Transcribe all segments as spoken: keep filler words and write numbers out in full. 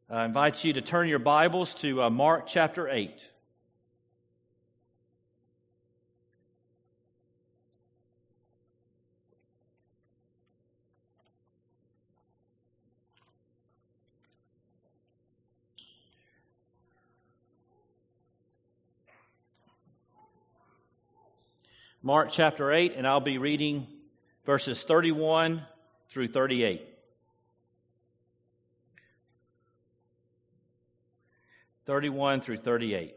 I invite you to turn your Bibles to uh, Mark chapter eight. Mark chapter eight, and I'll be reading verses thirty-one through thirty-eight. thirty-one through thirty-eight.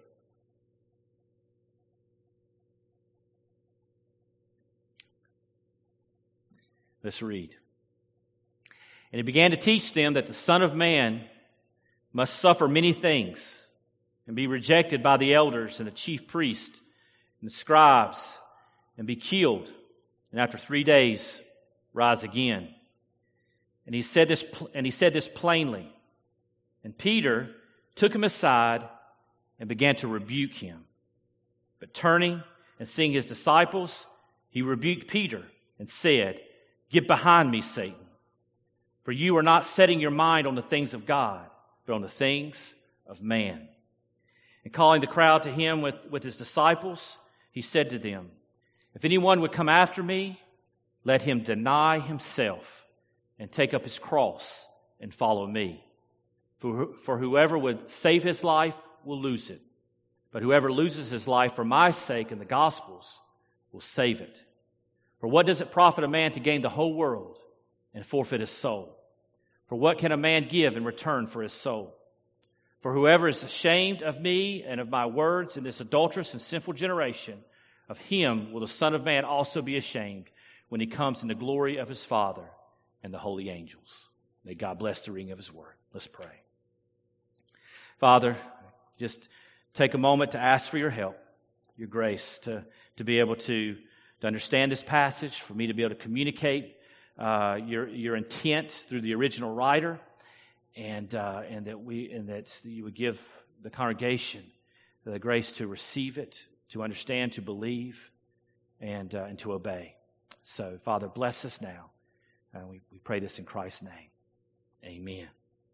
Let's read. And he began to teach them that the Son of Man must suffer many things and be rejected by the elders and the chief priests and the scribes and be killed, and after three days rise again. And he said this, and he said this plainly. And Peter took him aside and began to rebuke him. But turning and seeing his disciples, he rebuked Peter and said, "Get behind me, Satan, for you are not setting your mind on the things of God, but on the things of man." And calling the crowd to him with, with his disciples, he said to them, "If anyone would come after me, let him deny himself and take up his cross and follow me. For, for whoever would save his life will lose it, but whoever loses his life for my sake and the gospel's will save it. For what does it profit a man to gain the whole world and forfeit his soul? For what can a man give in return for his soul? For whoever is ashamed of me and of my words in this adulterous and sinful generation, of him will the Son of Man also be ashamed when he comes in the glory of his Father and the holy angels." May God bless the reading of his word. Let's pray. Father, just take a moment to ask for your help, your grace, to, to be able to, to understand this passage, for me to be able to communicate uh, your your intent through the original writer, and uh, and that we and that you would give the congregation the grace to receive it, to understand, to believe, and uh, and to obey. So, Father, bless us now. Uh, we, we pray this in Christ's name. Amen.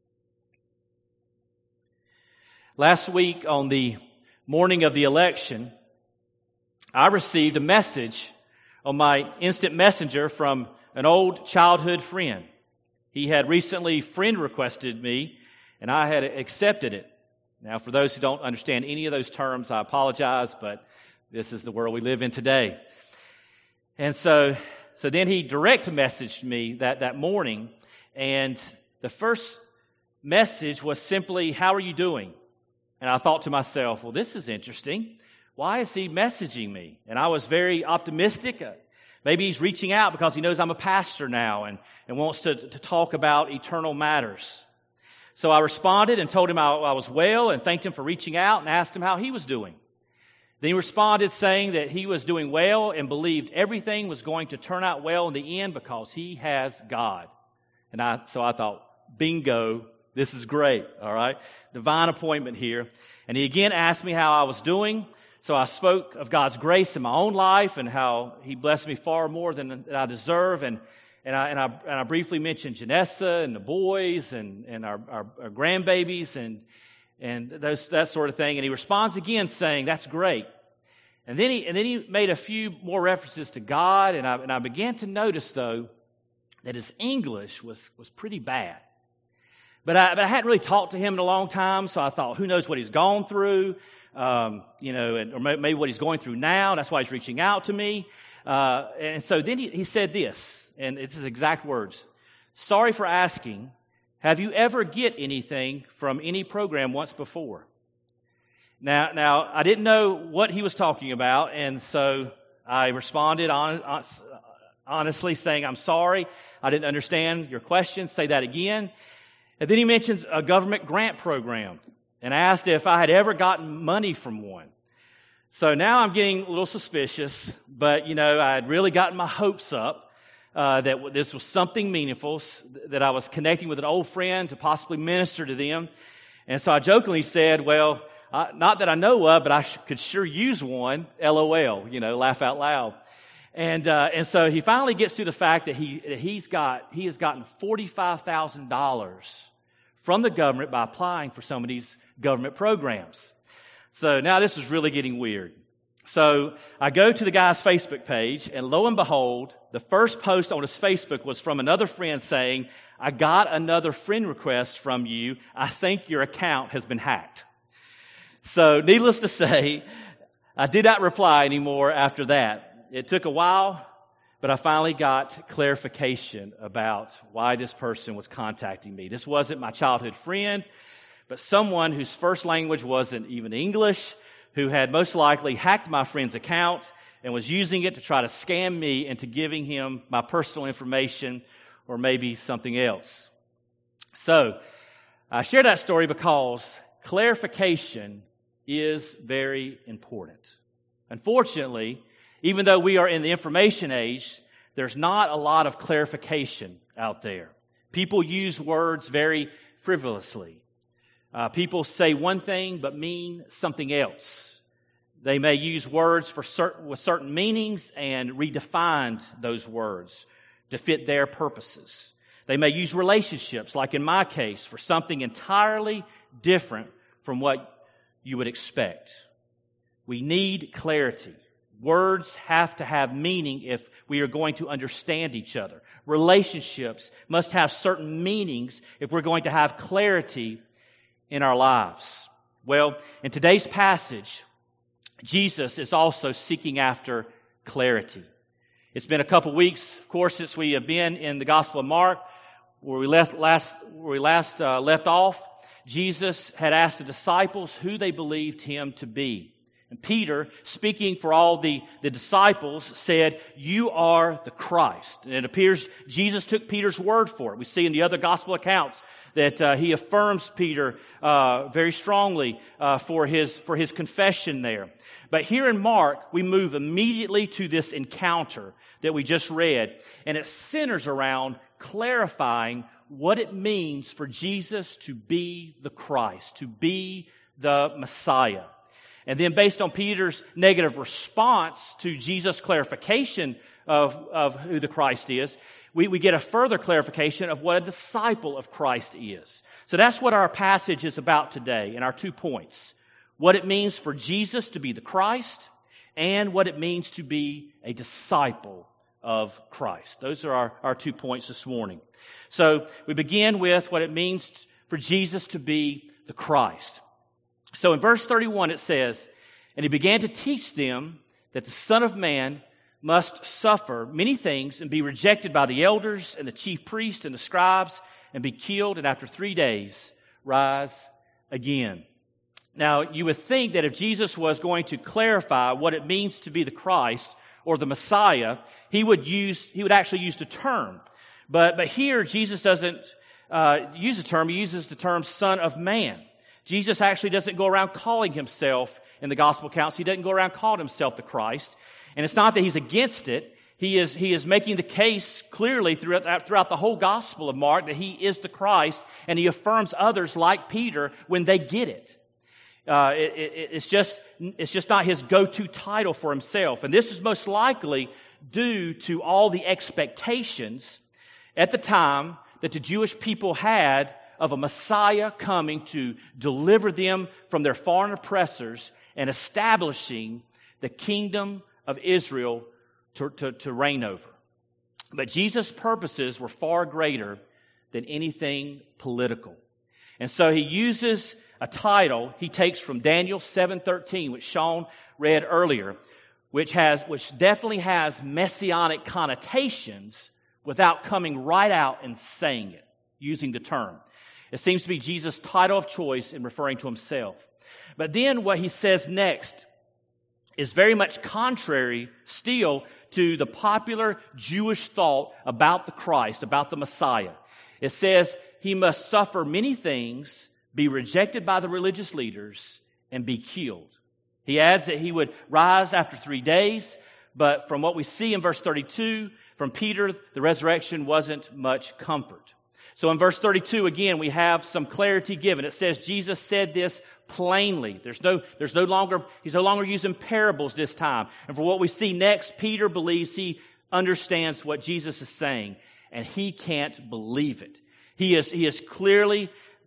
Last week, on the morning of the election, I received a message on my instant messenger from an old childhood friend. He had recently friend requested me, and I had accepted it. Now, for those who don't understand any of those terms, I apologize, but this is the world we live in today. And so, so then he direct messaged me that, that morning, and the first message was simply, "How are you doing?" And I thought to myself, well, this is interesting. Why is he messaging me? And I was very optimistic. Maybe he's reaching out because he knows I'm a pastor now and, and wants to, to talk about eternal matters. So I responded and told him I, I was well and thanked him for reaching out and asked him how he was doing. Then he responded saying that he was doing well and believed everything was going to turn out well in the end because he has God. And I, so I thought, bingo, this is great, all right? Divine appointment here. And he again asked me how I was doing. So I spoke of God's grace in my own life and how he blessed me far more than I deserve. And And I, and I and I briefly mentioned Janessa and the boys and, and our, our, our grandbabies and and those that sort of thing. And he responds again saying, "That's great." And then he and then he made a few more references to God. And I and I began to notice though that his English was was pretty bad. But I but I hadn't really talked to him in a long time, so I thought, who knows what he's gone through, um, you know, and, or maybe what he's going through now. That's why he's reaching out to me. Uh, and so then he, he said this. And it's his exact words. "Sorry for asking, have you ever get anything from any program once before?" Now, now I didn't know what he was talking about, and so I responded on, on, honestly saying, "I'm sorry, I didn't understand your question. Say that again." And then he mentions a government grant program and asked if I had ever gotten money from one. So now I'm getting a little suspicious, but, you know, I had really gotten my hopes up. Uh, that this was something meaningful, that I was connecting with an old friend to possibly minister to them. And so I jokingly said, well, uh, not that I know of, but I sh- could sure use one, LOL, you know, laugh out loud. And uh, and so he finally gets to the fact that he that he's got he has gotten forty-five thousand dollars from the government by applying for some of these government programs. So now this is really getting weird. So I go to the guy's Facebook page, and lo and behold, the first post on his Facebook was from another friend saying, I got another friend request from you. I think your account has been hacked. So needless to say, I did not reply anymore after that. It took a while, but I finally got clarification about why this person was contacting me. This wasn't my childhood friend, but someone whose first language wasn't even English, who had most likely hacked my friend's account and was using it to try to scam me into giving him my personal information or maybe something else. So I share that story because clarification is very important. Unfortunately, even though we are in the information age, there's not a lot of clarification out there. People use words very frivolously. Uh, people say one thing but mean something else. They may use words for certain, with certain meanings and redefine those words to fit their purposes. They may use relationships, like in my case, for something entirely different from what you would expect. We need clarity. Words have to have meaning if we are going to understand each other. Relationships must have certain meanings if we're going to have clarity in our lives. Well, in today's passage, Jesus is also seeking after clarity. It's been a couple weeks, of course, since we have been in the Gospel of Mark, where we last, last, where we last uh, left off. Jesus had asked the disciples who they believed him to be. And Peter, speaking for all the, the disciples, said, you are the Christ. And it appears Jesus took Peter's word for it. We see in the other gospel accounts that uh, he affirms Peter uh, very strongly uh, for his for his confession there. But here in Mark, we move immediately to this encounter that we just read. And it centers around clarifying what it means for Jesus to be the Christ, to be the Messiah. And then based on Peter's negative response to Jesus' clarification of, of who the Christ is, we, we get a further clarification of what a disciple of Christ is. So that's what our passage is about today in our two points. What it means for Jesus to be the Christ and what it means to be a disciple of Christ. Those are our, our two points this morning. So we begin with what it means for Jesus to be the Christ. So in verse thirty-one it says, and he began to teach them that the Son of Man must suffer many things and be rejected by the elders and the chief priests and the scribes and be killed and after three days rise again. Now you would think that if Jesus was going to clarify what it means to be the Christ or the Messiah, he would use, he would actually use the term. But, but here Jesus doesn't uh, use the term, he uses the term Son of Man. Jesus actually doesn't go around calling himself, in the gospel accounts, he doesn't go around calling himself the Christ. And it's not that he's against it. He is, he is making the case clearly throughout, throughout the whole gospel of Mark that he is the Christ, and he affirms others like Peter when they get it. Uh, it, it it's just, it's just not his go-to title for himself. And this is most likely due to all the expectations at the time that the Jewish people had of a Messiah coming to deliver them from their foreign oppressors and establishing the kingdom of Israel to, to, to reign over. But Jesus' purposes were far greater than anything political. And so he uses a title he takes from Daniel seven thirteen, which Sean read earlier, which has which definitely has messianic connotations without coming right out and saying it, using the term. It seems to be Jesus' title of choice in referring to himself. But then what he says next is very much contrary still to the popular Jewish thought about the Christ, about the Messiah. It says he must suffer many things, be rejected by the religious leaders, and be killed. He adds that he would rise after three days, but from what we see in verse thirty-two, from Peter, the resurrection wasn't much comfort. So in verse thirty-two, again, we have some clarity given. It says Jesus said this plainly. There's no, there's no longer, he's no longer using parables this time. And for what we see next, Peter believes he understands what Jesus is saying, and he can't believe it. He is, he is clearly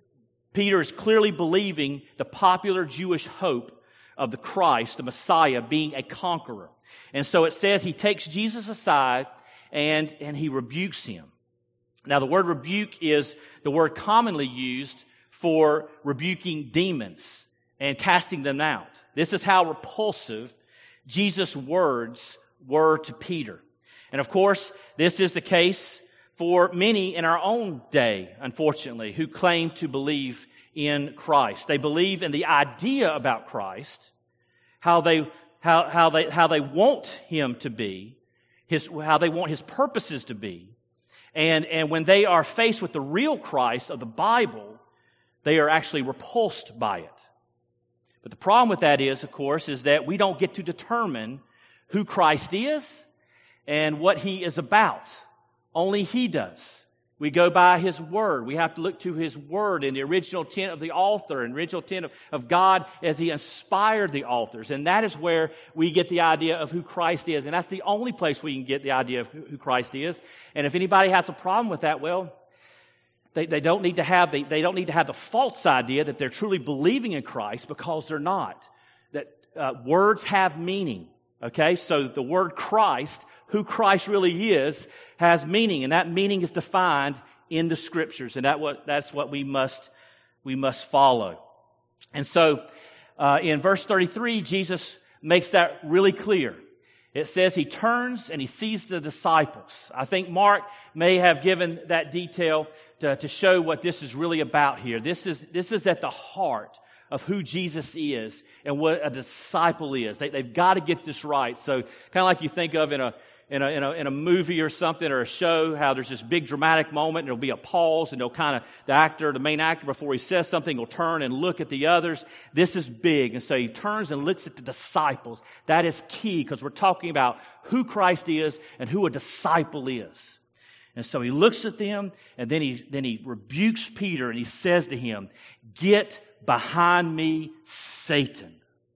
Peter is clearly believing the popular Jewish hope of the Christ, the Messiah, being a conqueror. And so it says he takes Jesus aside and, and he rebukes him. Now the word rebuke is the word commonly used for rebuking demons and casting them out. This is how repulsive Jesus' words were to Peter. And of course, this is the case for many in our own day, unfortunately, who claim to believe in Christ. They believe in the idea about Christ, how they how how they how they want him to be, his how they want his purposes to be. And and when they are faced with the real Christ of the Bible, they are actually repulsed by it. But the problem with that is, of course, is that we don't get to determine who Christ is and what he is about. Only he does. We go by his word. We have to look to his word and the original intent of the author and original intent of, of God as he inspired the authors. And that is where we get the idea of who Christ is. And that's the only place we can get the idea of who, who Christ is. And if anybody has a problem with that, well, they, they don't need to have the, they don't need to have the false idea that they're truly believing in Christ, because they're not. That uh, words have meaning. Okay, so the word Christ, who Christ really is, has meaning, and that meaning is defined in the Scriptures, and that what that's what we must we must follow. And so, uh, in verse thirty-three, Jesus makes that really clear. It says he turns and he sees the disciples. I think Mark may have given that detail to, to show what this is really about here. This is this is at the heart of who Jesus is and what a disciple is. They, they've got to get this right. So, kind of like you think of in a In a, in a in a movie or something or a show, how there's this big dramatic moment and there'll be a pause and they'll kind of, the actor, the main actor, before he says something, will turn and look at the others. This is big. And so he turns and looks at the disciples. That is key, because we're talking about who Christ is and who a disciple is. And so he looks at them, and then he then he rebukes Peter, and he says to him, "Get behind me, Satan."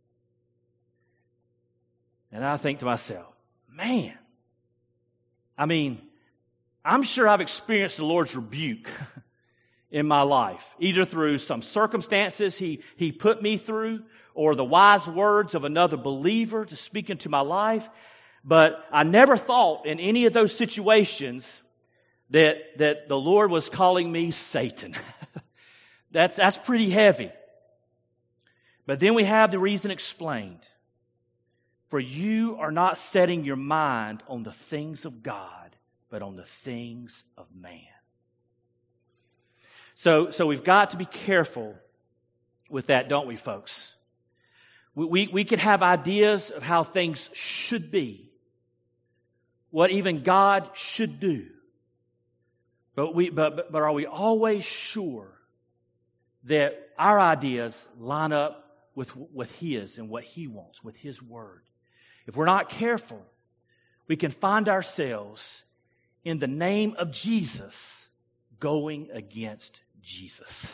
And I think to myself, man, I mean, I'm sure I've experienced the Lord's rebuke in my life, either through some circumstances he, he put me through, or the wise words of another believer to speak into my life. But I never thought in any of those situations that, that the Lord was calling me Satan. that's, that's pretty heavy. But then we have the reason explained. For you are not setting your mind on the things of God, but on the things of man. So, so we've got to be careful with that, don't we, folks? We, we, we can have ideas of how things should be, what even God should do. But we, but, but, but are we always sure that our ideas line up with, with His and what He wants, with His Word? If we're not careful, we can find ourselves in the name of Jesus going against Jesus.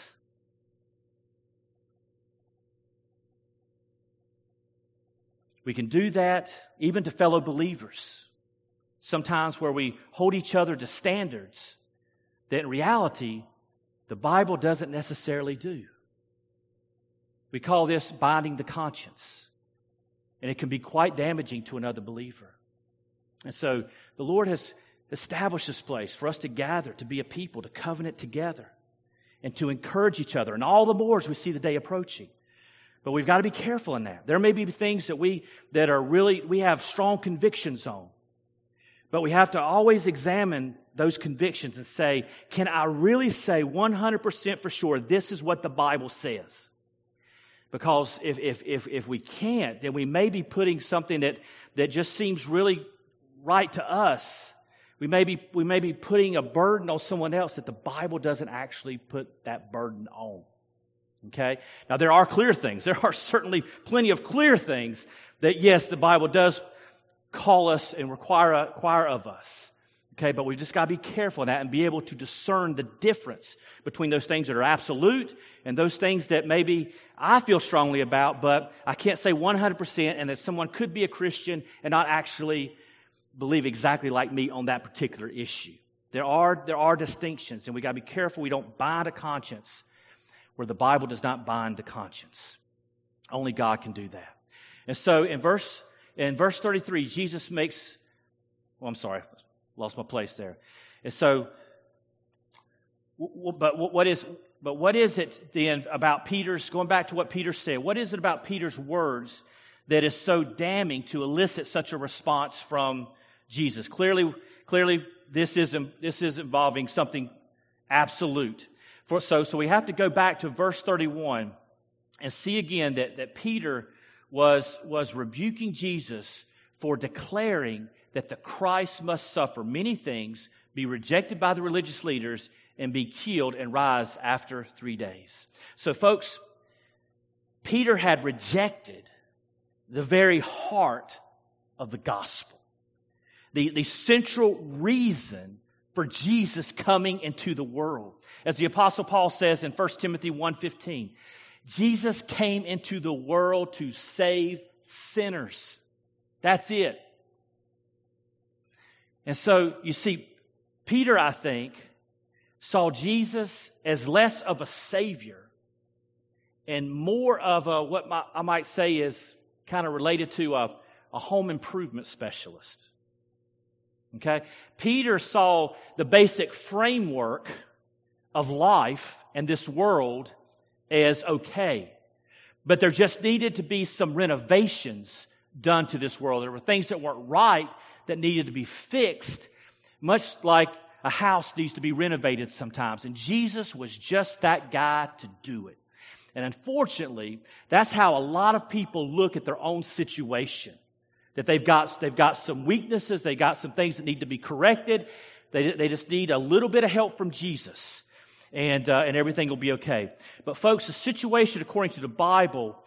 We can do that even to fellow believers. Sometimes where we hold each other to standards that in reality the Bible doesn't necessarily do. We call this binding the conscience. And it can be quite damaging to another believer. And so the Lord has established this place for us to gather, to be a people, to covenant together, and to encourage each other. And all the more as we see the day approaching. But we've got to be careful in that. There may be things that we that are really we have strong convictions on. But we have to always examine those convictions and say, can I really say one hundred percent for sure this is what the Bible says? Because if, if, if, if we can't, then we may be putting something that, that just seems really right to us. We may be, we may be putting a burden on someone else that the Bible doesn't actually put that burden on. Okay? Now there are clear things. There are certainly plenty of clear things that yes, the Bible does call us and require, require of us. Okay, but we've just got to be careful in that and be able to discern the difference between those things that are absolute and those things that maybe I feel strongly about, but I can't say one hundred percent, and that someone could be a Christian and not actually believe exactly like me on that particular issue. There are, there are distinctions, and we've got to be careful we don't bind a conscience where the Bible does not bind the conscience. Only God can do that. And so in verse in verse thirty-three, Jesus makes, well, I'm sorry, lost my place there. And so, but what is, but what is it then about Peter's, going back to what Peter said, what is it about Peter's words that is so damning to elicit such a response from Jesus? Clearly, clearly, this is this is involving something absolute. For so, so we have to go back to verse thirty-one and see again that that Peter was was rebuking Jesus for declaring that the Christ must suffer many things, be rejected by the religious leaders, and be killed and rise after three days. So, folks, Peter had rejected the very heart of the gospel. The, the central reason for Jesus coming into the world. As the Apostle Paul says in First Timothy one fifteen, Jesus came into the world to save sinners. That's it. And so, you see, Peter, I think, saw Jesus as less of a savior and more of a, what my, I might say is kind of related to a, a home improvement specialist. Okay? Peter saw the basic framework of life and this world as okay. But there just needed to be some renovations done to this world. There were things that weren't right that needed to be fixed, much like a house needs to be renovated sometimes. And Jesus was just that guy to do it. And unfortunately, that's how a lot of people look at their own situation. That they've got, they've got some weaknesses, they've got some things that need to be corrected. They, they just need a little bit of help from Jesus. And, uh, and everything will be okay. But folks, the situation according to the Bible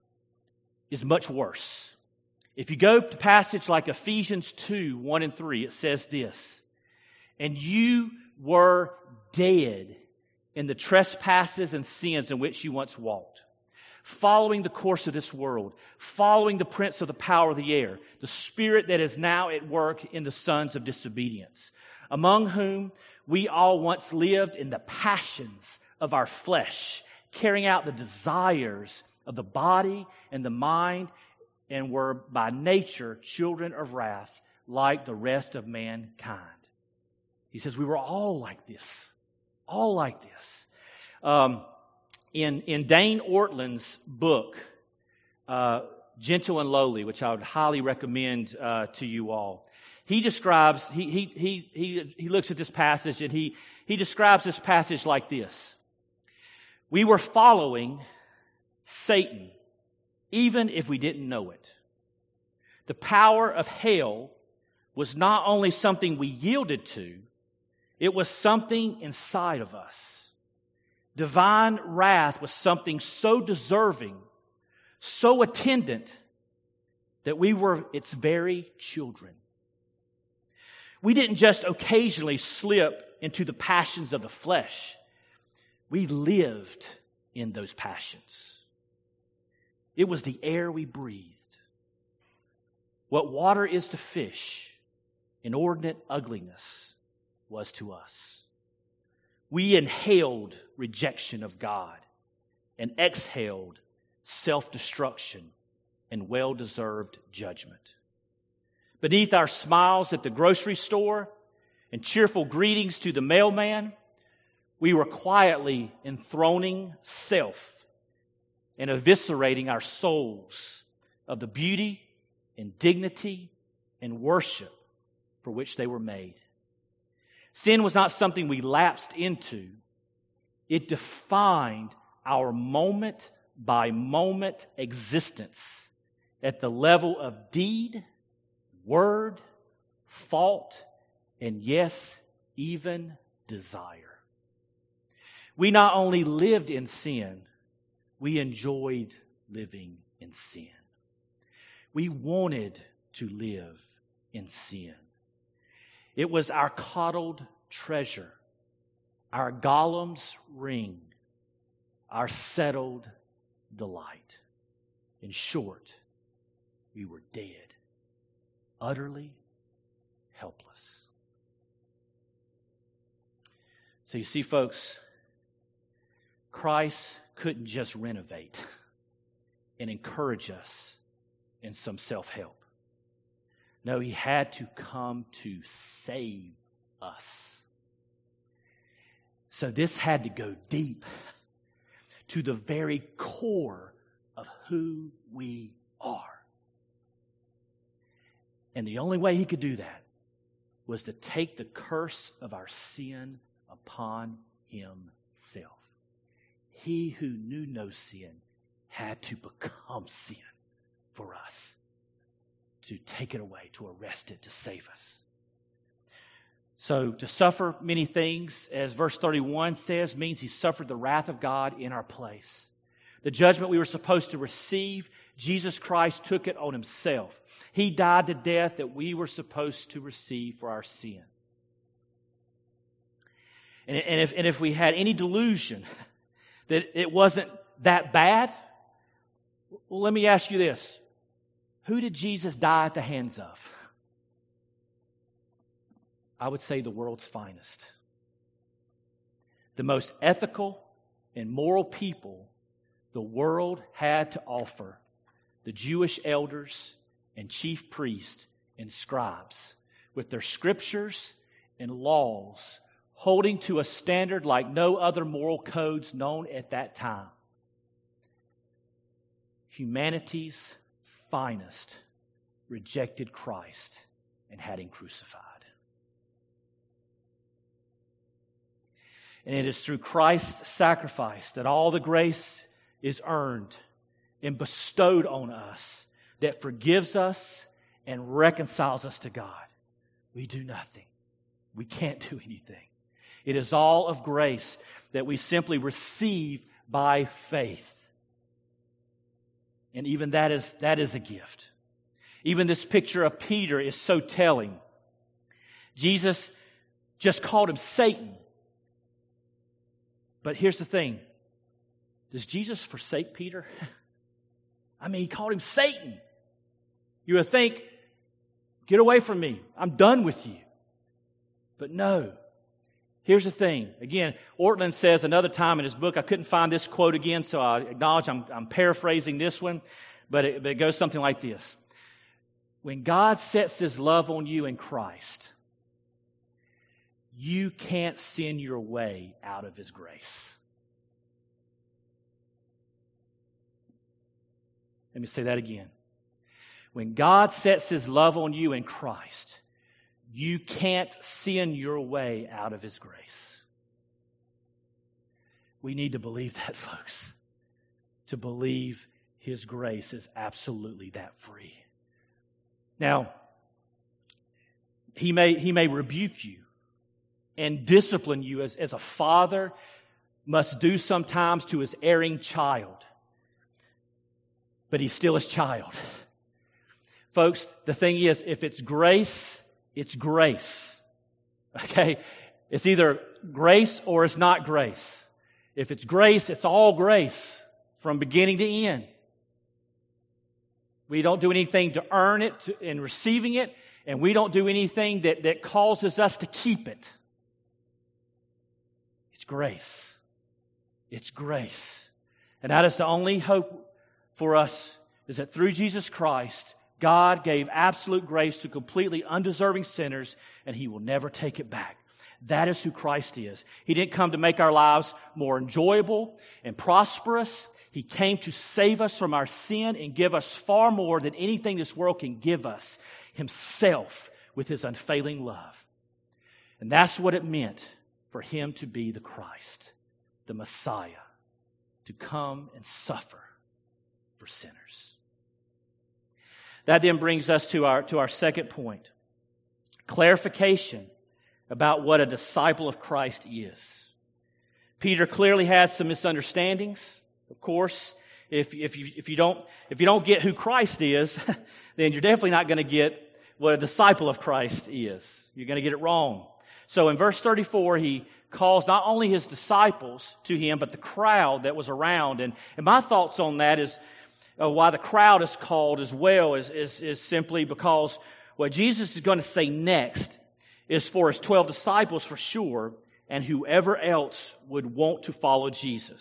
is much worse. If you go to passage like Ephesians two, one and three, it says this, and you were dead in the trespasses and sins in which you once walked, following the course of this world, following the prince of the power of the air, the spirit that is now at work in the sons of disobedience, among whom we all once lived in the passions of our flesh, carrying out the desires of the body and the mind, and were by nature children of wrath like the rest of mankind. He says we were all like this. All like this. Um, in, in Dane Ortland's book, uh, Gentle and Lowly, which I would highly recommend uh, to you all, he describes, he, he, he, he, he looks at this passage and he, he describes this passage like this. We were following Satan, even if we didn't know it. The power of hell was not only something we yielded to, it was something inside of us. Divine wrath was something so deserving, so attendant, that we were its very children. We didn't just occasionally slip into the passions of the flesh. We lived in those passions. It was the air we breathed. What water is to fish, inordinate ugliness was to us. We inhaled rejection of God and exhaled self-destruction and well-deserved judgment. Beneath our smiles at the grocery store and cheerful greetings to the mailman, we were quietly enthroning self and eviscerating our souls of the beauty and dignity and worship for which they were made. Sin was not something we lapsed into. It defined our moment-by-moment existence at the level of deed, word, thought, and yes, even desire. We not only lived in sin, we enjoyed living in sin. We wanted to live in sin. It was our coddled treasure, our Gollum's ring, our settled delight. In short, we were dead, utterly helpless. So you see, folks, Christ couldn't just renovate and encourage us in some self-help. No, he had to come to save us. So this had to go deep to the very core of who we are. And the only way he could do that was to take the curse of our sin upon himself. He who knew no sin had to become sin for us, to take it away, to arrest it, to save us. So to suffer many things, as verse thirty-one says, means he suffered the wrath of God in our place. The judgment we were supposed to receive, Jesus Christ took it on himself. He died the death that we were supposed to receive for our sin. And, and, if, and if we had any delusion that it wasn't that bad, well, let me ask you this. Who did Jesus die at the hands of? I would say the world's finest. The most ethical and moral people the world had to offer, the Jewish elders and chief priests and scribes, with their scriptures and laws holding to a standard like no other moral codes known at that time. Humanity's finest rejected Christ and had him crucified. And it is through Christ's sacrifice that all the grace is earned and bestowed on us that forgives us and reconciles us to God. We do nothing. We can't do anything. It is all of grace that we simply receive by faith. And even that is, that is a gift. Even this picture of Peter is so telling. Jesus just called him Satan. But here's the thing. Does Jesus forsake Peter? I mean, he called him Satan. You would think, get away from me. I'm done with you. But no. Here's the thing. Again, Ortland says another time in his book, I couldn't find this quote again, so I acknowledge I'm, I'm paraphrasing this one, but it, but it goes something like this. When God sets his love on you in Christ, you can't sin your way out of his grace. Let me say that again. When God sets his love on you in Christ, you can't sin your way out of his grace. We need to believe that, folks. To believe his grace is absolutely that free. Now, he may, he may rebuke you and discipline you as, as a father must do sometimes to his erring child. But he's still his child. Folks, the thing is, if it's grace, it's grace. Okay? It's either grace or it's not grace. If it's grace, it's all grace from beginning to end. We don't do anything to earn it to, in receiving it, and we don't do anything that, that causes us to keep it. It's grace. It's grace. And that is the only hope for us, is that through Jesus Christ, God gave absolute grace to completely undeserving sinners, and he will never take it back. That is who Christ is. He didn't come to make our lives more enjoyable and prosperous. He came to save us from our sin and give us far more than anything this world can give us, himself with his unfailing love. And that's what it meant for him to be the Christ, the Messiah, to come and suffer for sinners. That then brings us to our, to our second point. Clarification about what a disciple of Christ is. Peter clearly had some misunderstandings. Of course, if, if, you, if, you don't, if you don't get who Christ is, then you're definitely not going to get what a disciple of Christ is. You're going to get it wrong. So in verse thirty-four, he calls not only his disciples to him, but the crowd that was around. And, and my thoughts on that is, uh, why the crowd is called as well is, is, is simply because what Jesus is going to say next is for his twelve disciples for sure, and whoever else would want to follow Jesus.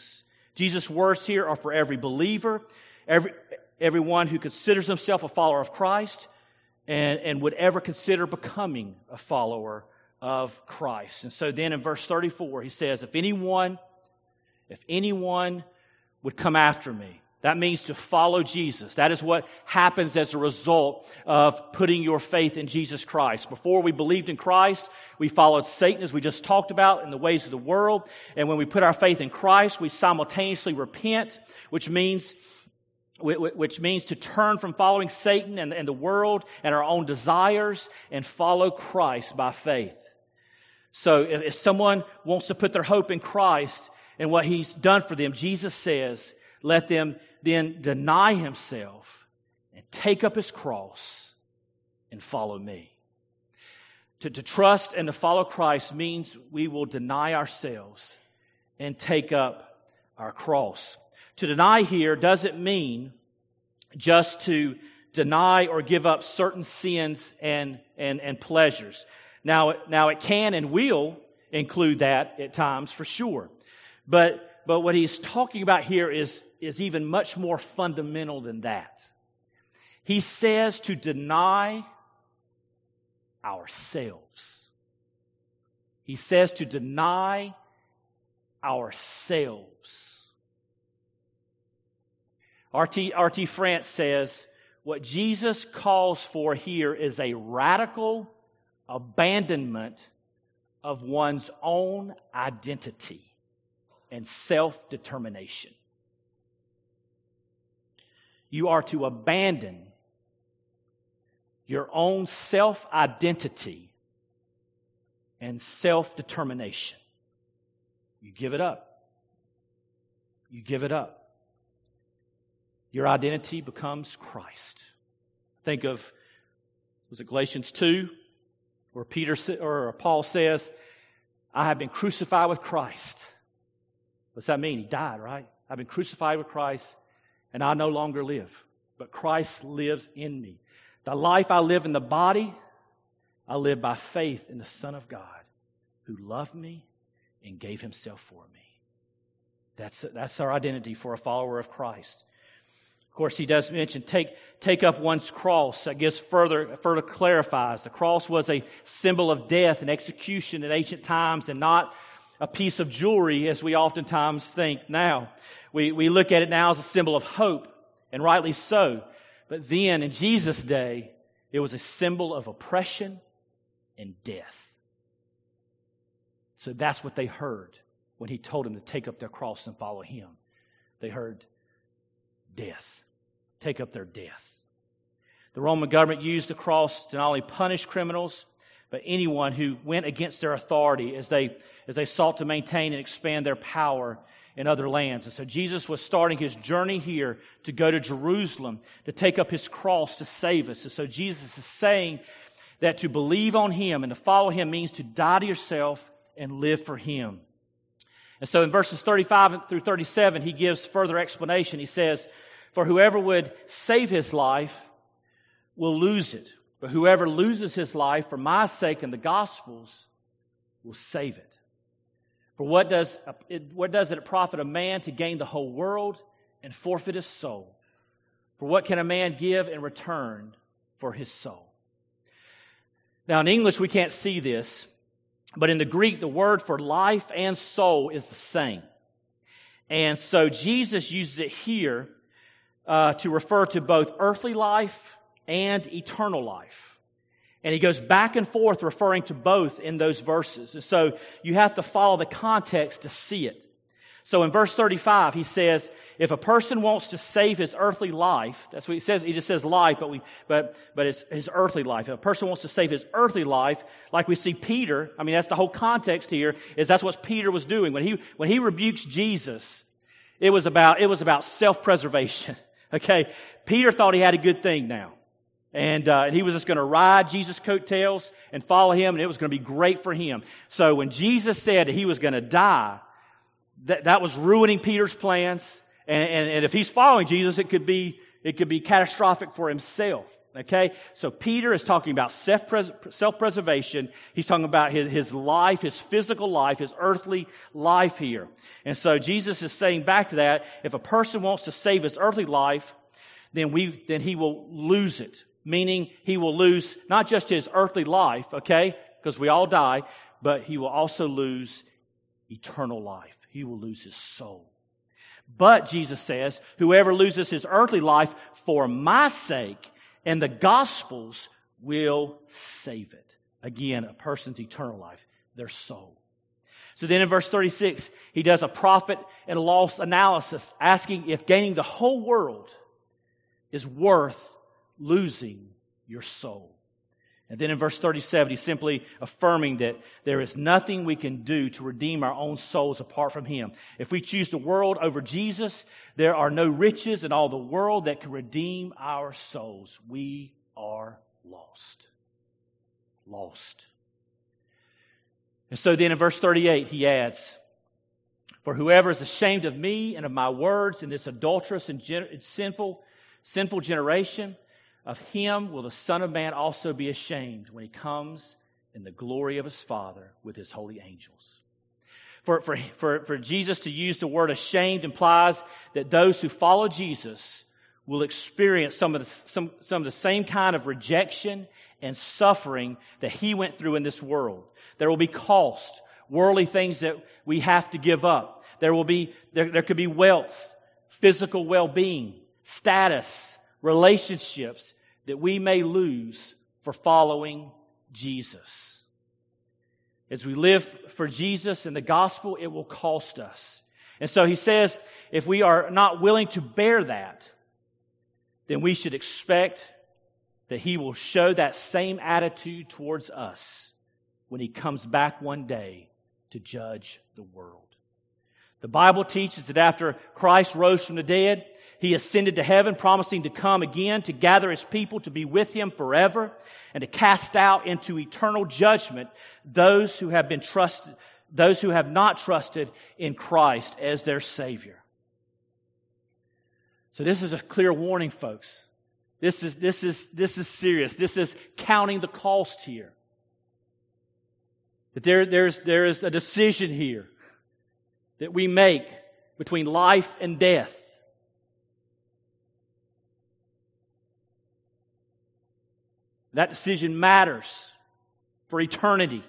Jesus' words here are for every believer, every everyone who considers himself a follower of Christ and, and would ever consider becoming a follower of Christ. And so then in verse thirty-four, he says, if anyone, if anyone would come after me, that means to follow Jesus. That is what happens as a result of putting your faith in Jesus Christ. Before we believed in Christ, we followed Satan, as we just talked about, in the ways of the world. And when we put our faith in Christ, we simultaneously repent, which means which means to turn from following Satan and, and the world and our own desires and follow Christ by faith. So if, if someone wants to put their hope in Christ and what He's done for them, Jesus says, let them then deny himself and take up his cross and follow me. To, to trust and to follow Christ means we will deny ourselves and take up our cross. To deny here doesn't mean just to deny or give up certain sins and, and, and pleasures. Now, now it can and will include that at times for sure. But, but what he's talking about here is, is even much more fundamental than that. He says to deny ourselves. He says to deny ourselves. R T R T France says, what Jesus calls for here is a radical abandonment of one's own identity and self-determination. You are to abandon your own self-identity and self-determination. You give it up. You give it up. Your identity becomes Christ. Think of, was it Galatians two, where Peter or Paul says, I have been crucified with Christ. What's that mean? He died, right? I've been crucified with Christ, and I no longer live, but Christ lives in me. The life I live in the body, I live by faith in the Son of God, who loved me and gave himself for me. That's, that's our identity for a follower of Christ. Of course, he does mention take take up one's cross. I guess further further clarifies the cross was a symbol of death and execution in ancient times, and not a piece of jewelry as we oftentimes think now. We we look at it now as a symbol of hope, and rightly so. But then in Jesus' day, it was a symbol of oppression and death. So that's what they heard when he told them to take up their cross and follow him. They heard death. Take up their death. The Roman government used the cross to not only punish criminals, but anyone who went against their authority as they as they sought to maintain and expand their power in other lands. And so Jesus was starting his journey here to go to Jerusalem to take up his cross to save us. And so Jesus is saying that to believe on him and to follow him means to die to yourself and live for him. And so in verses thirty-five through thirty-seven, he gives further explanation. He says, for whoever would save his life will lose it. But whoever loses his life for my sake and the gospel's will save it. For what does it, what does it profit a man to gain the whole world and forfeit his soul? For what can a man give in return for his soul? Now in English we can't see this, but in the Greek the word for life and soul is the same. And so Jesus uses it here Uh, to refer to both earthly life and eternal life. And he goes back and forth referring to both in those verses. And so you have to follow the context to see it. So in verse thirty-five, he says, if a person wants to save his earthly life, that's what he says, he just says life, but we, but, but it's his earthly life. If a person wants to save his earthly life, like we see Peter, I mean, that's the whole context here, is that's what Peter was doing. When he, when he rebukes Jesus, it was about, it was about self-preservation. Okay, Peter thought he had a good thing now. And, uh, and he was just going to ride Jesus' coattails and follow him, and it was going to be great for him. So when Jesus said that he was going to die, that, that was ruining Peter's plans. And, and, and if he's following Jesus, it could be, it could be catastrophic for himself. Okay? So Peter is talking about self-preservation. He's talking about his, his life, his physical life, his earthly life here. And so Jesus is saying back to that, if a person wants to save his earthly life, then we, then he will lose it. Meaning he will lose not just his earthly life, okay? Because we all die, but he will also lose eternal life. He will lose his soul. But Jesus says, whoever loses his earthly life for my sake and the gospel's will save it. Again, a person's eternal life, their soul. So then in verse thirty-six, he does a profit and loss analysis, asking if gaining the whole world is worth losing your soul. And then in verse thirty-seven, he's simply affirming that there is nothing we can do to redeem our own souls apart from Him. If we choose the world over Jesus, there are no riches in all the world that can redeem our souls. We are lost. Lost. And so then in verse thirty-eight, he adds, for whoever is ashamed of me and of my words in this adulterous and gen- sinful, sinful generation, of him will the Son of Man also be ashamed when he comes in the glory of his Father with his holy angels. For, for, for, for Jesus to use the word ashamed implies that those who follow Jesus will experience some of the, some, some of the same kind of rejection and suffering that he went through in this world. There will be cost, worldly things that we have to give up. There will be, there, there could be wealth, physical well-being, status, relationships that we may lose for following Jesus. As we live for Jesus and the gospel, it will cost us. And so he says, if we are not willing to bear that, then we should expect that he will show that same attitude towards us when he comes back one day to judge the world. The Bible teaches that after Christ rose from the dead, He ascended to heaven, promising to come again to gather His people to be with Him forever and to cast out into eternal judgment those who have been trusted, those who have not trusted in Christ as their Savior. So this is a clear warning, folks. This is, this is, this is serious. This is counting the cost here. That there, there's, there is a decision here that we make between life and death. That decision matters for eternity.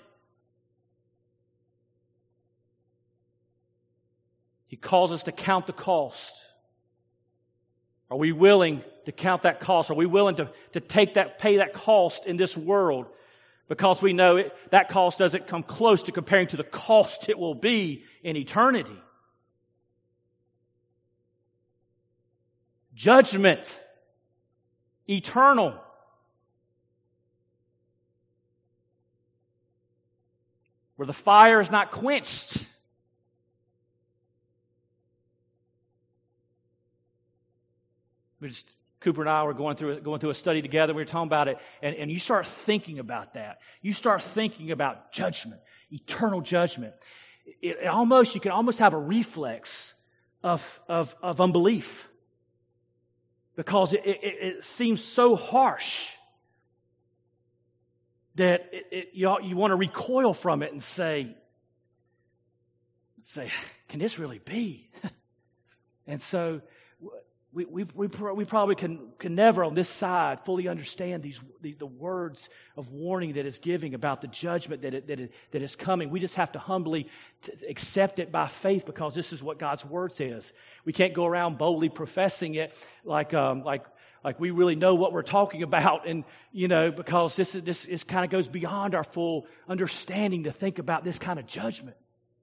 He calls us to count the cost. Are we willing to count that cost? Are we willing to, to take that, pay that cost in this world? Because we know it, that cost doesn't come close to comparing to the cost it will be in eternity. Judgment. Eternal. Where the fire is not quenched. We just, Cooper and I were going through going through a study together. We were talking about it, and, and you start thinking about that. You start thinking about judgment, eternal judgment. It, it almost you can almost have a reflex of of, of unbelief because it, it, it seems so harsh that it, it, you, you want to recoil from it and say, say, can this really be? And so we we we, we probably can can never on this side fully understand these the, the words of warning that is giving about the judgment that it, that it, that is coming. We just have to humbly t- accept it by faith because this is what God's Word says. We can't go around boldly professing it like um, like. Like we really know what we're talking about, and you know, because this is this is kind of goes beyond our full understanding to think about this kind of judgment.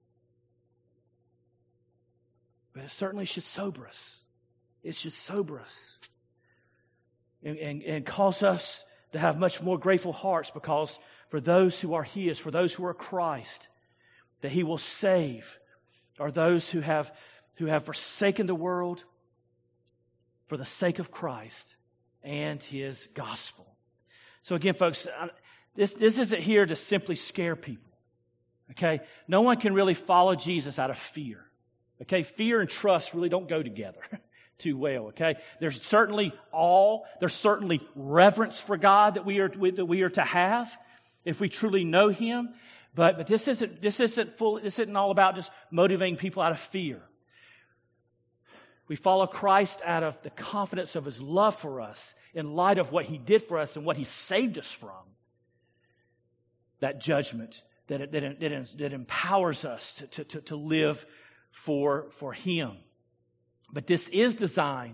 But it certainly should sober us. It should sober us, and, and and cause us to have much more grateful hearts, because for those who are His, for those who are Christ, that He will save, are those who have who have forsaken the world for the sake of Christ and His gospel. So again, folks, this, this isn't here to simply scare people. Okay? No one can really follow Jesus out of fear. Okay? Fear and trust really don't go together. too well, okay? There's certainly awe, there's certainly reverence for God that we are that we are to have if we truly know Him. But but this isn't this isn't full this isn't all about just motivating people out of fear. We follow Christ out of the confidence of His love for us in light of what He did for us and what He saved us from. That judgment that that that, that empowers us to, to, to live for, for Him. But this is designed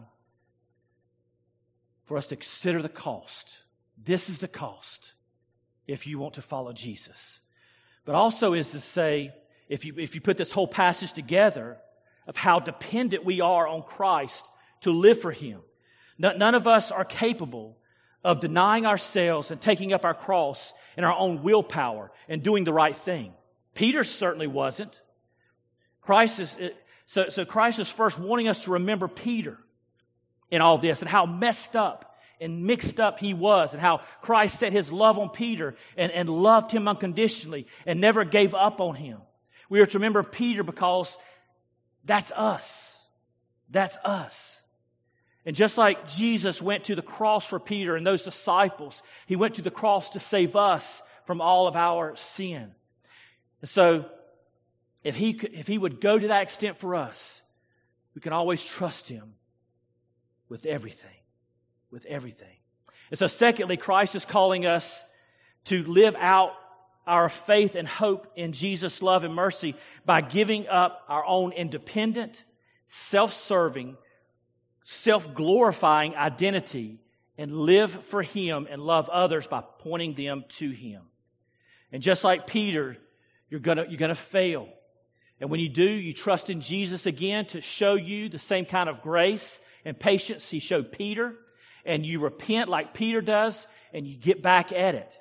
for us to consider the cost. This is the cost if you want to follow Jesus. But also is to say, if you if you put this whole passage together of how dependent we are on Christ to live for Him. None of us are capable of denying ourselves and taking up our cross in our own willpower and doing the right thing. Peter certainly wasn't. Christ is so, so Christ is first wanting us to remember Peter in all this and how messed up and mixed up he was and how Christ set His love on Peter and, and loved him unconditionally and never gave up on him. We are to remember Peter because that's us. That's us. And just like Jesus went to the cross for Peter and those disciples, He went to the cross to save us from all of our sin. And so, if He could, if He would go to that extent for us, we can always trust Him with everything. With everything. And so secondly, Christ is calling us to live out our faith and hope in Jesus' love and mercy by giving up our own independent, self-serving, self-glorifying identity and live for Him and love others by pointing them to Him. And just like Peter, you're gonna, you're gonna fail. And when you do, you trust in Jesus again to show you the same kind of grace and patience He showed Peter. And you repent like Peter does, and you get back at it.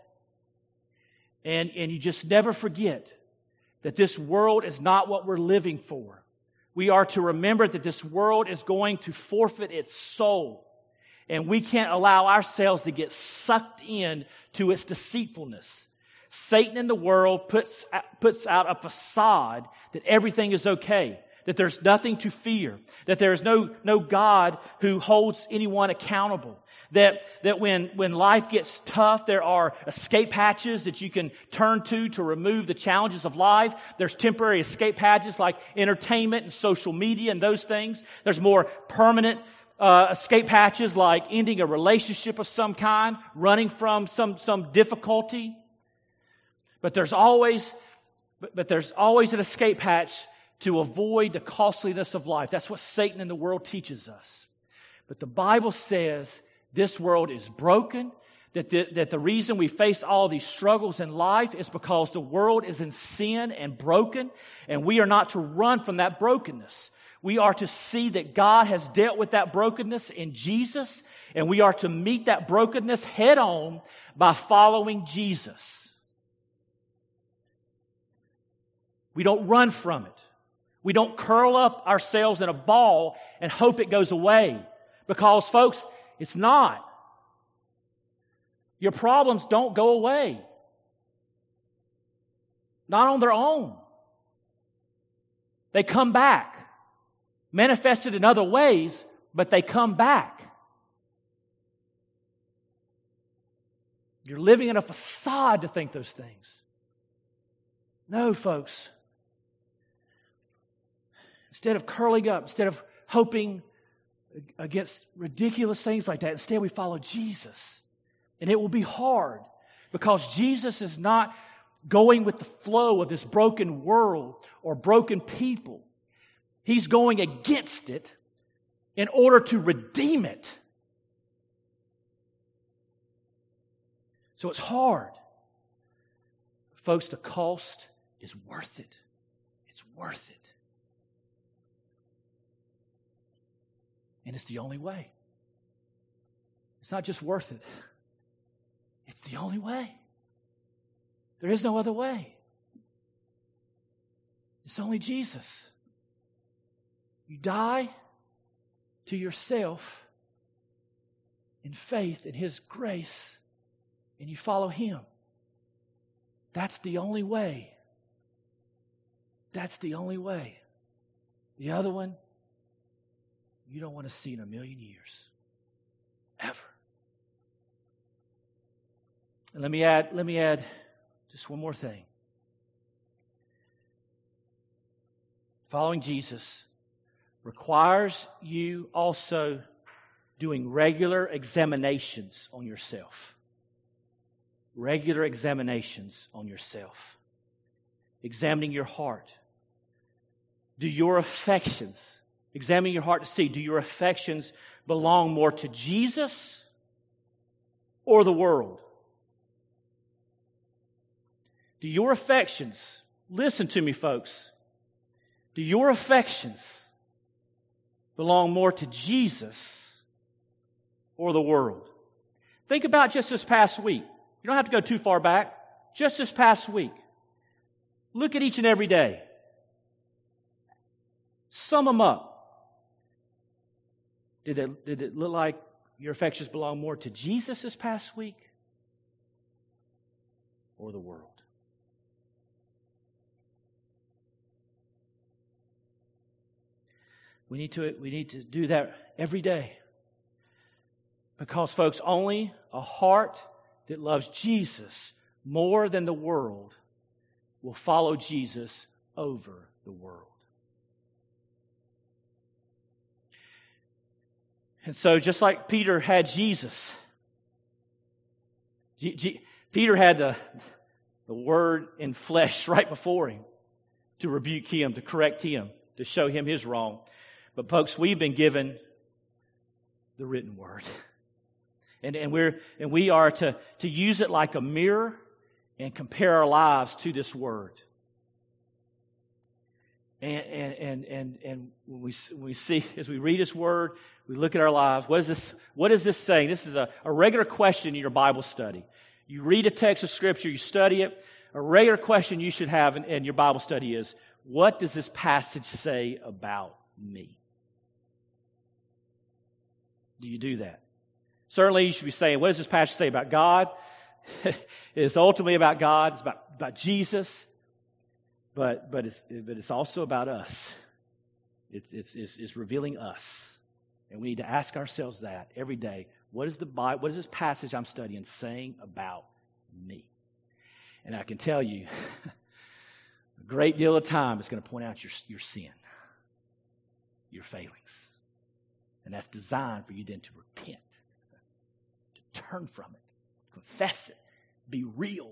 And, and you just never forget that this world is not what we're living for. We are to remember that this world is going to forfeit its soul. And we can't allow ourselves to get sucked in to its deceitfulness. Satan in the world puts, puts out a facade that everything is okay. That there's nothing to fear. That there's no, no God who holds anyone accountable. That, that when, when life gets tough, there are escape hatches that you can turn to to remove the challenges of life. There's temporary escape hatches like entertainment and social media and those things. There's more permanent uh, escape hatches like ending a relationship of some kind, running from some, some difficulty. But there's always, but, but there's always an escape hatch to avoid the costliness of life. That's what Satan in the world teaches us. But the Bible says this world is broken, that the, that the reason we face all these struggles in life is because the world is in sin and broken, and we are not to run from that brokenness. We are to see that God has dealt with that brokenness in Jesus, and we are to meet that brokenness head on by following Jesus. We don't run from it. We don't curl up ourselves in a ball and hope it goes away. Because, folks, it's not. Your problems don't go away. Not on their own. They come back. Manifested in other ways, but they come back. You're living in a facade to think those things. No, folks. Instead of curling up, instead of hoping against ridiculous things like that, instead we follow Jesus. And it will be hard because Jesus is not going with the flow of this broken world or broken people. He's going against it in order to redeem it. So it's hard. Folks, the cost is worth it. It's worth it. And it's the only way. It's not just worth it. It's the only way. There is no other way. It's only Jesus. You die to yourself in faith in His grace, and you follow Him. That's the only way. That's the only way. The other one, you don't want to see in a million years. Ever. And let me add, let me add just one more thing. Following Jesus requires you also doing regular examinations on yourself. Regular examinations on yourself. Examining your heart. Do your affections, examining your heart to see, do your affections belong more to Jesus or the world? Do your affections, listen to me folks, do your affections belong more to Jesus or the world? Think about just this past week. You don't have to go too far back. Just this past week. Look at each and every day. Sum them up. Did it, did it look like your affections belong more to Jesus this past week or the world? We need to, we need to do that every day. Because, folks, only a heart that loves Jesus more than the world will follow Jesus over the world. And so, just like Peter had Jesus, G- G- Peter had the, the Word in flesh right before him to rebuke him, to correct him, to show him his wrong. But folks, we've been given the written Word. And, and we're and we are to, to use it like a mirror and compare our lives to this Word. And and and and, and when we when we see as we read His Word, we look at our lives. What is this? What is this saying? This is a, a regular question in your Bible study. You read a text of Scripture, you study it. A regular question you should have in, in your Bible study is, what does this passage say about me? Do you do that? Certainly you should be saying, what does this passage say about God? It's ultimately about God. It's about, about Jesus. But but it's but it's also about us. It's it's it's, it's revealing us. And we need to ask ourselves that every day. What is the Bible, what is this passage I'm studying saying about me? And I can tell you, a great deal of time is going to point out your, your sin, your failings. And that's designed for you then to repent, to turn from it, confess it, be real.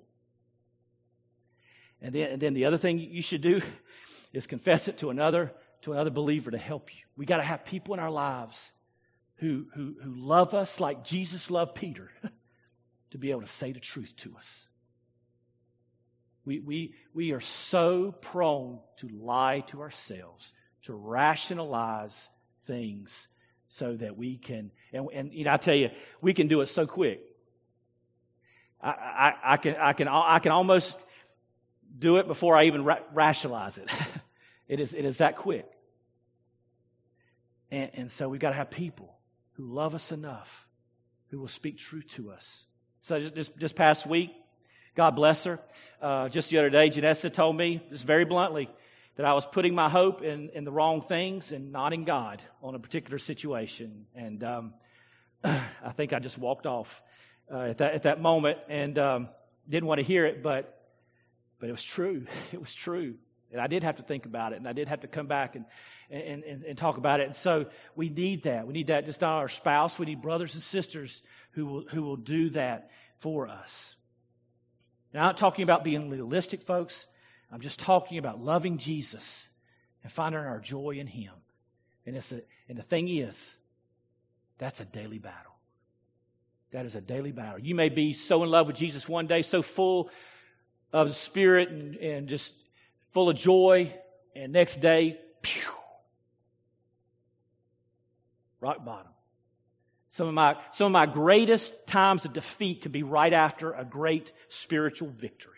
And then, and then the other thing you should do is confess it to another to another believer to help you. We got to have people in our lives who, who, who love us like Jesus loved Peter to be able to say the truth to us. We, we, we are so prone to lie to ourselves, to rationalize things so that we can, and, and you know, I tell you, we can do it so quick. I, I, I can, I can, I can almost do it before I even ra- rationalize it. It is, it is that quick. And, and so we've got to have people who love us enough, who will speak truth to us. So just this, this past week, God bless her. Uh, just the other day, Janessa told me, just very bluntly, that I was putting my hope in, in the wrong things and not in God on a particular situation. And um, I think I just walked off uh, at that at that moment and um, didn't want to hear it, but but it was true. It was true. And I did have to think about it, and I did have to come back and, and, and, and talk about it. And so we need that. We need that just not our spouse. We need brothers and sisters who will who will do that for us. Now, I'm not talking about being legalistic, folks. I'm just talking about loving Jesus and finding our joy in Him. And it's a, and the thing is, that's a daily battle. That is a daily battle. You may be so in love with Jesus one day, so full of the Spirit and, and just full of joy, and next day, pew, rock bottom. Some of my some of my greatest times of defeat could be right after a great spiritual victory.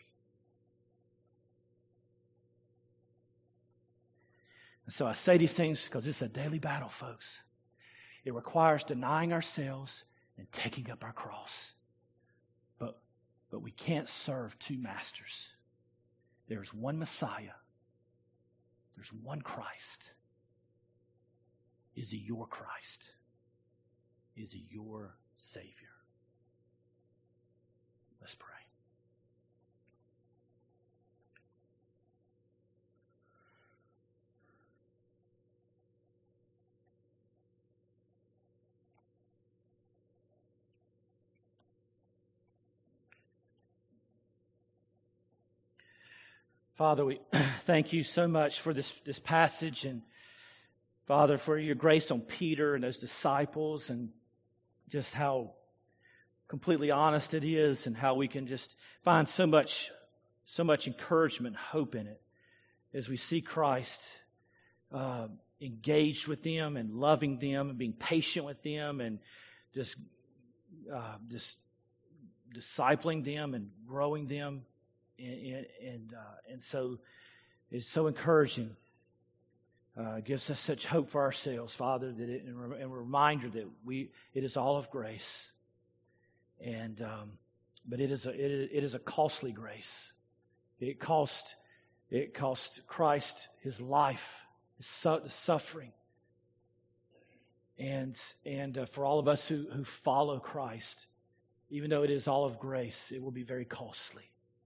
And so I say these things because it's a daily battle, folks. It requires denying ourselves and taking up our cross. But but we can't serve two masters. There's one Messiah. There's one Christ. Is He your Christ? Is He your Savior? Let's pray. Father, we thank you so much for this, this passage, and Father, for your grace on Peter and those disciples, and just how completely honest it is, and how we can just find so much, so much encouragement, hope in it as we see Christ uh, engaged with them and loving them and being patient with them and just, uh, just discipling them and growing them. And and, uh, and so it's so encouraging. Uh, it gives us such hope for ourselves, Father, that it, and a reminder that we it is all of grace, and um, but it is a it, it is a costly grace. It cost it cost Christ His life, His su- suffering, and and uh, for all of us who who follow Christ, even though it is all of grace, it will be very costly.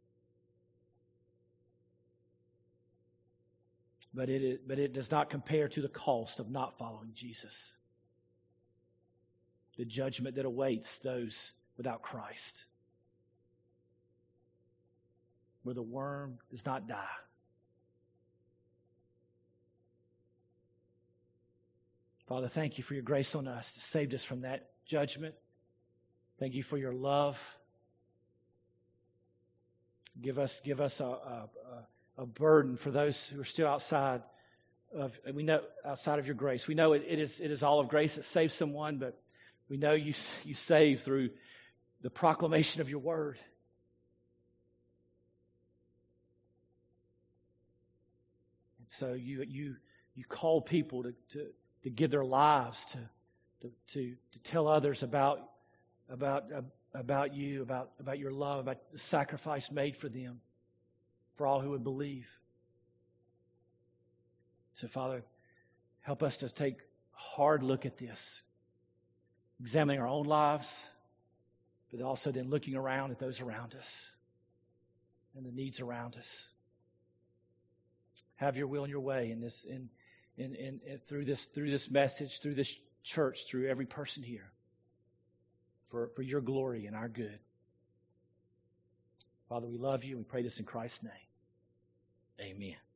But it, is, but it does not compare to the cost of not following Jesus. The judgment that awaits those without Christ. Where the worm does not die. Father, thank you for your grace on us to save us from that judgment. Thank you for your love. Give us, give us a, a, a a burden for those who are still outside of, we know, outside of your grace. We know it, it is it is all of grace that saves someone, but we know you you save through the proclamation of your word. And so you you you call people to to, to give their lives to to to, to tell others about about uh, about you, about about your love, about the sacrifice made for them. For all who would believe. So, Father, help us to take a hard look at this, examining our own lives, but also then looking around at those around us and the needs around us. Have your will and your way in this, in, in, in, in through this, through this message, through this church, through every person here, for, for your glory and our good. Father, we love you and we pray this in Christ's name. Amen.